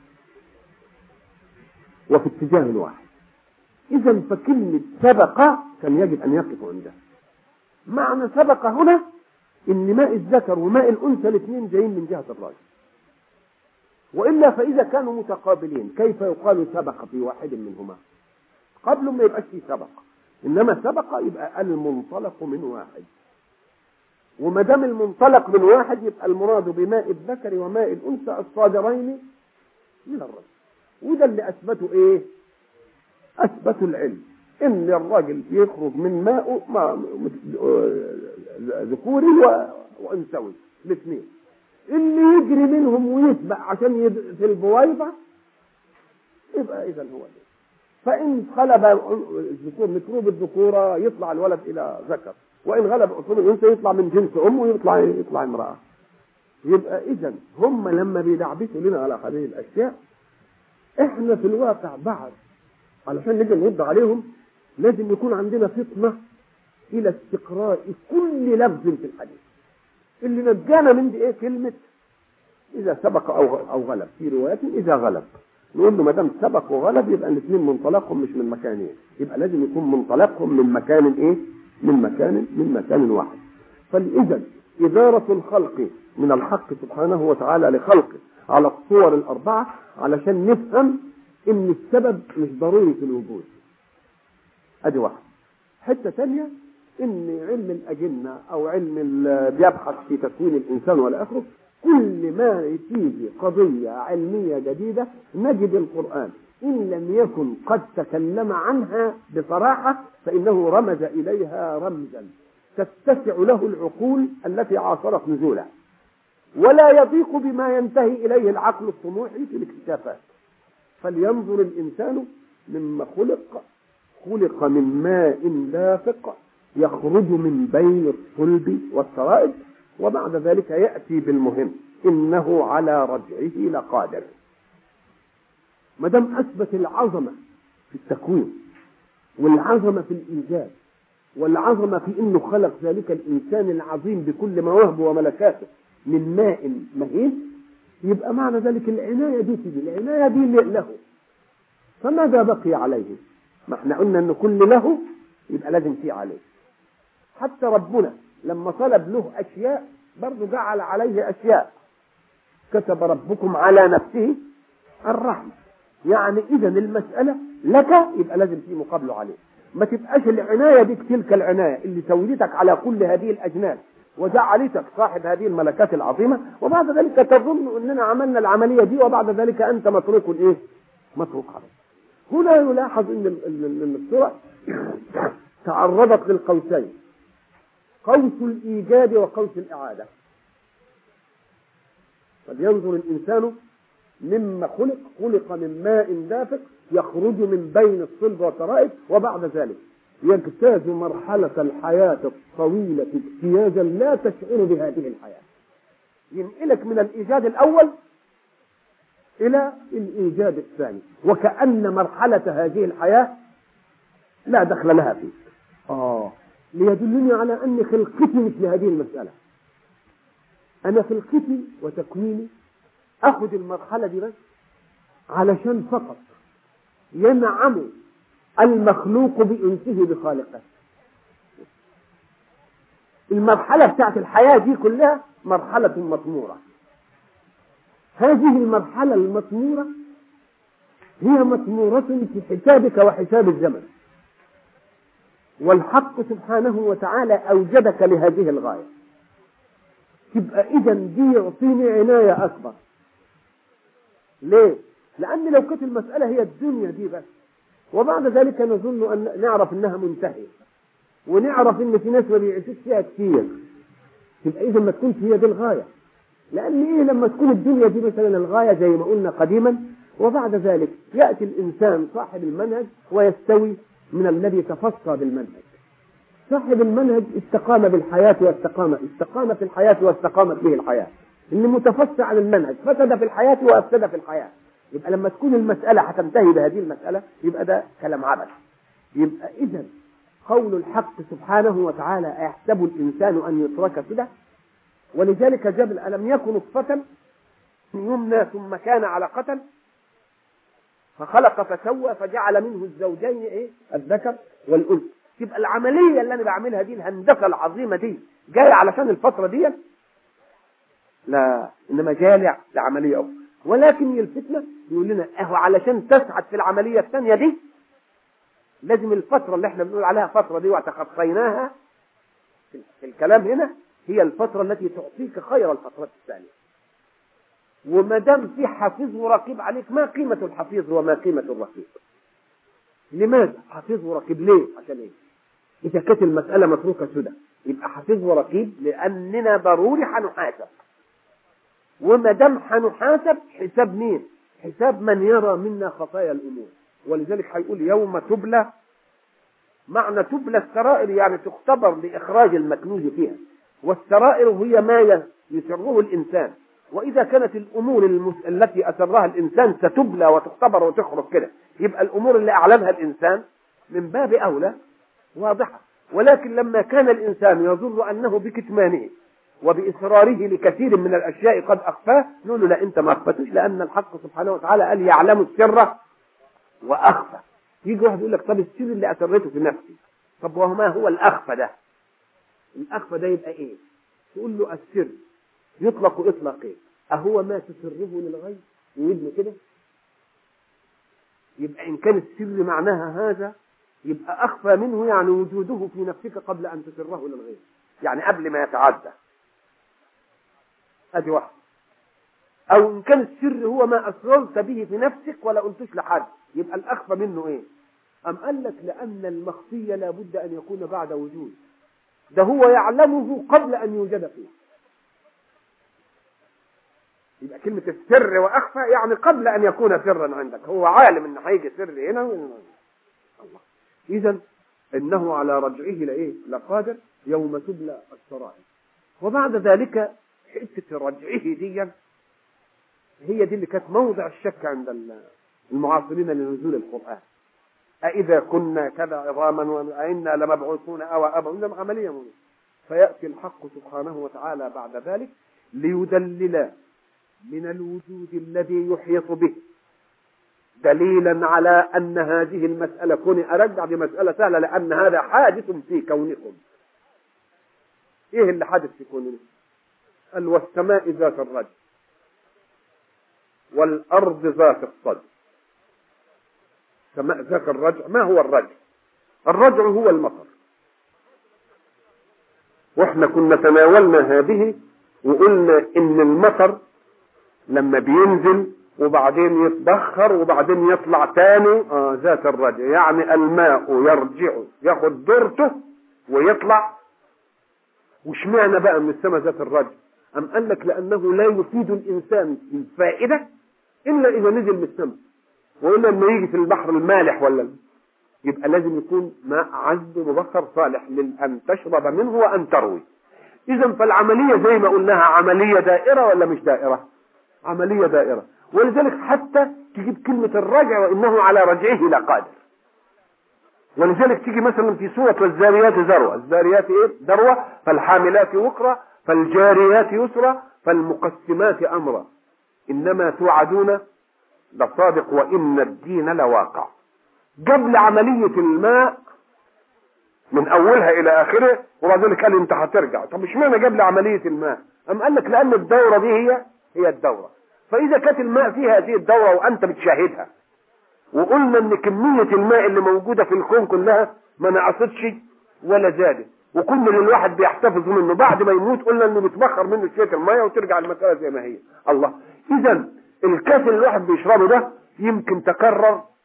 وفي اتجاه واحد. إذا فكلمة سبق كان يجب أن يقف عندها. معنى سبق هنا إن ماء الذكر وماء الأنثى الاثنين جايين من جهة الراجل، وإلا فإذا كانوا متقابلين كيف يقال سبق في واحد منهما؟ قبل ما يبقاش فيه سبق، إنما سبق يبقى المنطلق من واحد، وما دام المنطلق من واحد يبقى المراد بماء الذكر وماء الأنثى الصادرين من الرجل. وده اللي أثبته إيه؟ أثبتوا العلم إن الرجل يخرج من ماء ذكوري وأنثوي الاثنين، اللي يجري منهم ويسبق عشان في البويضة يبقى إذا هو ده. فإن غلب الذكور ميكروب الذكورة يطلع الولد إلى ذكر، وإن غلب أصول الأنثى يطلع من جنس أمه ويطلع يطلع امرأة. يبقى إذا هم لما بيدعبسوا لنا على هذه الأشياء إحنا في الواقع بعد علشان نجي نرد عليهم لازم يكون عندنا فطنة إلى استقراء كل لفظ في الحديث. اللي نجانا من دي إيه؟ كلمة إذا سبق أو أو غلب. في روايات إذا غلب نقول له ما دام سبق وغلب يبقى الاثنين منطلقهم مش من مكانين، يبقى لازم يكون منطلقهم من مكان إيه؟ من مكان من مكان واحد. فإذا إدارة الخلق من الحق سبحانه وتعالى لخلقه على الصور الأربعة علشان نفهم إن السبب مش ضروري في الوجود. أدي واحد. حتة ثانية إن علم الأجنة أو علم بيبحث في تكوين الإنسان ولا آخره، كل ما تيجي قضية علمية جديدة نجد القرآن إن لم يكن قد تكلم عنها بصراحة فإنه رمز إليها رمزا تتسع له العقول التي عاصرت نزوله، ولا يضيق بما ينتهي إليه العقل الطموحي في الاكتشافات. فلينظر الإنسان مما خلق، خلق من ماء دافق يخرج من بين الصلب والترائب، وبعد ذلك يأتي بالمهم إنه على رجعه لقادر. ما دام أثبت العظمة في التكوين والعظمة في الإيجاد والعظمة في إنه خلق ذلك الإنسان العظيم بكل مواهبه وملكاته من ماء مهين، يبقى معنى ذلك العناية دي تجي العناية دي له. فماذا بقي عليه؟ ما احنا قلنا إن كل له يبقى لازم فيه عليه. حتى ربنا لما طلب له أشياء برضو جعل عليه أشياء. كتب ربكم على نفسه الرحمة، يعني إذا المسألة لك يبقى لازم فيه مقابله عليه. ما تبقاش العناية دي تلك العناية اللي سويتك على كل هذه الأجناس وجعلتك صاحب هذه الملكات العظيمة، وبعد ذلك تظن أننا عملنا العملية دي وبعد ذلك أنت متروك إيه؟ متروك عليه. هنا يلاحظ أن السورة تعرضت للقوسين، قوس الإيجاد وقوس الإعادة. فلينظر الإنسان مما خلق، خلق من ماء دافق يخرج من بين الصلب والترائب، وبعد ذلك يجتاز مرحلة الحياة الطويلة اجتيازا لا تشعر بهذه الحياة، ينقلك من الإيجاد الأول إلى الإيجاد الثاني، وكأن مرحلة هذه الحياة لا دخل لها فيه. آه ليدلني على أن خلقتي مثل هذه المسألة. أنا خلقتي وتكويني أخذ المرحلة دي بس علشان فقط ينعم المخلوق بأنسه بخالقه. المرحلة بتاعت الحياة دي كلها مرحلة مطمورة. هذه المرحلة المطمورة هي مطمورة في حسابك وحساب الزمن. والحق سبحانه وتعالى أوجدك لهذه الغاية. تبقى إذا دي يعطيني عناية أكبر. ليه؟ لأن لو كانت المسألة هي الدنيا دي بس، وبعد ذلك نظن أن نعرف أنها منتهية، ونعرف أن في ناس ما بيعيشوش فيها كتير، تبقى إذا ما تكونش هي دي الغاية. لأن إيه لما تكون الدنيا دي مثلا الغاية زي ما قلنا قديما، وبعد ذلك يأتي الإنسان صاحب المنهج ويستوي من الذي تفصى بالمنهج. صاحب المنهج استقام بالحياة واستقام استقام في الحياة واستقامت به الحياة. اللي متفصى عن المنهج فسد في الحياة وأفسد في الحياة. يبقى لما تكون المسألة هتنتهي بهذه المسألة يبقى ده كلام عبث. يبقى إذا قول الحق سبحانه وتعالى أيحسب الإنسان أن يترك كده؟ ولذلك جبل ألم يكن نطفة يمنى ثم كان علقة فخلق فسوى فجعل منه الزوجين إيه؟ الذكر والأنثى. تبقى العملية اللي أنا بعملها دي الهندسة العظيمة دي جاية علشان الفترة دي؟ لا، إنما جاية لعملية أخرى. ولكن الفتنة يقول لنا أهو علشان تسعد في العملية الثانية دي لازم الفترة اللي احنا بنقول عليها فترة دي وتخطيناها في الكلام هنا هي الفترة التي تعطيك خير الفترات الثانية. وما دام في حفيظ ورقيب عليك، ما قيمة الحفيظ وما قيمة الرقيب؟ لماذا حفيظ ورقيب؟ ليه؟ عشان ايه؟ إذا كانت المسألة متروكة سدى يبقى حفيظ ورقيب لأننا ضروري هنحاسب. وما دام هنحاسب حساب مين؟ حساب من يرى منا خطايا الأمور. ولذلك هيقول يوم تبلى، معنى تبلى السرائر يعني تختبر لإخراج المكنوز فيها، والسرائر هي ما يسره الإنسان. وإذا كانت الأمور المس... التي أسرها الإنسان ستبلى وتختبر وتخرج كده، يبقى الأمور اللي أعلنها الإنسان من باب أولى واضحة. ولكن لما كان الإنسان يظن أنه بكتمانه وبإصراره لكثير من الأشياء قد أخفاه، نقول له لا أنت ما أخفتش، لأن الحق سبحانه وتعالى قال يعلم السر وأخفى. يجي واحد يقول لك طب السر اللي أسرته في نفسي، طب وما هو الأخفى ده؟ الأخفى ده يبقى إيه؟ تقول له السر يطلق إطلاقين، أهو ما تسره للغير ويبني كده؟ يبقى إن كان السر معناها هذا يبقى أخفى منه يعني وجوده في نفسك قبل أن تسره للغير، يعني قبل ما يتعدى. أدي واحد. أو إن كان السر هو ما أسررت به في نفسك ولا قلتش لحد، يبقى الأخفى منه إيه؟ أم قال لك لأن المخفي لا بد أن يكون بعد وجود، ده هو يعلمه قبل أن يوجد فيه. يبقى كلمة السر وأخفى يعني قبل أن يكون سرا عندك، هو عالم أن هيجي سر هنا وهنا. الله. إذا إنه على رجعه لإيه؟ لقادر يوم تبلى السرائر. وبعد ذلك حتة رجعه دي هي دي اللي كانت موضع الشك عند المعاصرين لنزول القرآن. أإذا كنا كذا عظاما وإنا لمبعوثون أو أبعثنا عملية منه. فيأتي الحق سبحانه وتعالى بعد ذلك ليدلل من الوجود الذي يحيط به دليلا على أن هذه المسألة، كوني أرجع بمسألة سهلة لأن هذا حادث في كونكم. إيه اللي حادث في كوننا؟ قال والسماء ذات الرجع والأرض ذات الصدع. سماء ذات الرجع، ما هو الرجع؟ الرجع هو المطر. واحنا كنا تناولنا هذه وقلنا ان المطر لما بينزل وبعدين يتبخر وبعدين يطلع تاني آه ذات الرجع، يعني الماء يرجع ياخد دورته ويطلع. وش معنى بقى من السماء ذات الرجع؟ أم قال لك لأنه لا يفيد الإنسان الفائدة إلا إذا نزل من السماء. وقلنا لما يجي في البحر المالح ولا يبقى لازم يكون ماء عذب مبخر صالح لأن تشرب منه وأن تروي. إذا فالعملية زي ما قلناها عملية دائرة ولا مش دائرة؟ عملية دائرة. ولذلك حتى تجيب كلمة الرجع وإنه على رجعه لقادر. ولذلك تيجي مثلا في سورة والذاريات ذروة، الذاريات إيه؟ ذروة، فالحاملات وقرا، فالجاريات يسرا، فالمقسمات أمرا، إنما توعدون لصادق وإن الدين لواقع. قبل عملية الماء من أولها إلى آخره، وبعد ذلك قال أنت هترجع. طب مش معنى قبل عملية الماء؟ أم قال لك لأن الدورة دي هي هي الدورة. فإذا كانت الماء فيها هذه الدورة وأنت بتشاهدها، وقلنا ان كمية الماء اللي موجودة في الكون كلها ما نقصتش ولا زادت، وكل اللي الواحد بيحتفظ منه بعد ما يموت قلنا انه بيتبخر منه شويه الميه وترجع المساله زي ما هي. الله، اذا الكاس اللي الواحد بيشربه ده يمكن تكرر